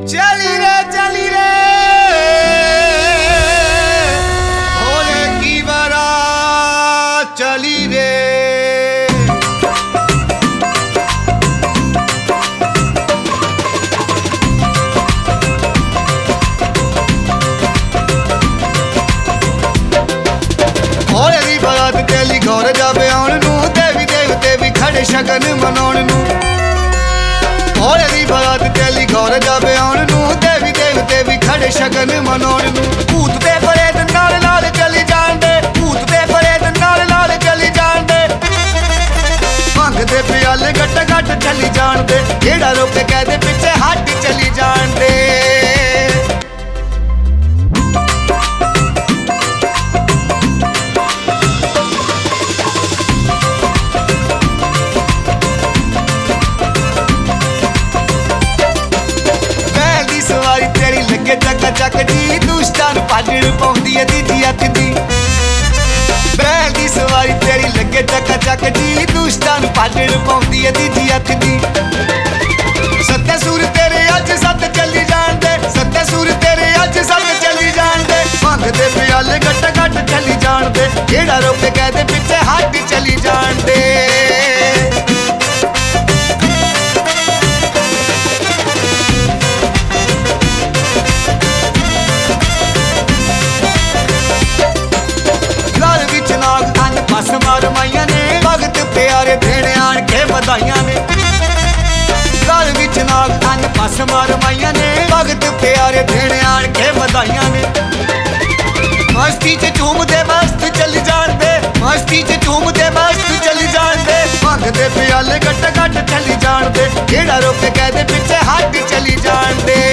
चली रे भोले की बारा चली रे। भोले दी बारात चली गौर जावे आउण नूं, देवी देवते भी खड़े शगन मनाउण नूं। भोले दी बारात चली गौर जावे आउण नूं, देवी देवते भी खड़े शगन मनाउण नूं। भूत दे प्रेत नाल नाल चली जाण दे, भूत दे प्रेत नाल नाल चली जाण दे। भंग दे प्याले गट गट चली जाण दे, जेड़ा रोके कहदे पिछे हट चली जाण दे। चक चक जी दुष्टां नूं पाजड़ पाउंदी है तीजी अख दी। बैल दी सवारी तेरी लगे चक चक जी दुष्टां नूं पाजड़ पाउंदी है तीजी अख दी। सत्ते सूर तेरे अज सत चली जाण दे, सत्ते सूर तेरे अज सत चली जाण दे। भंग दे प्याले गट गट चली जाण दे, जेड़ा रोके कहदे पिछे हट चली जाण दे। बस मार माइया ने भगत प्यारे भेड़ आन के बधाइयां ने। घर विच नाग अन बस मार माइया ने भगत प्यारे भेड़ आन के बधाइयां ने। मस्ती च झूमदे मस्त चली जाण दे, मस्ती च झूमदे मस्त चली जाण दे। भंग दे प्याले गट गट चली जाण दे, जेड़ा रोके कहदे पिछे हट चली जाण दे।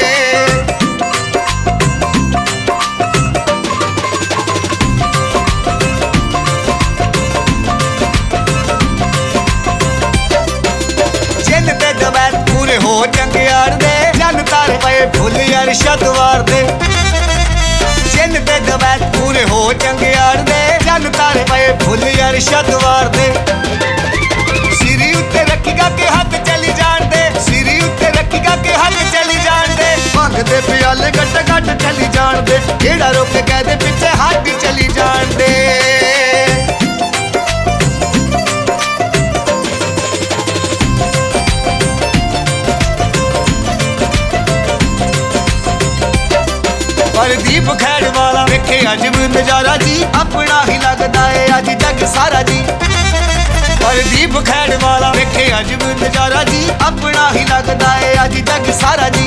पूरे हो चंगियाड़ दे जन तारे पे फुल अरशद वार दे। जिन दे दवैत पूरे हो चंगियाड़ दे जन तारे पे फुल अरशद वार दे। सिरी उत्ते रखीगा के हक चली जाण दे, सिरी उत्ते रखीगा के हक चली जाण दे। भंग दे प्याले गट गट चली जाण दे, जेड़ा रोके कहदे पिछे हट चली जाण दे। प्रदीप खैड़ वाला वेखे अजब नजारा जी, अपना ही लगदा है अज जग सारा जी। प्रदीप खैड़ वाला वेखे अजब नजारा जी, अपना ही लगदा है अज जग सारा जी।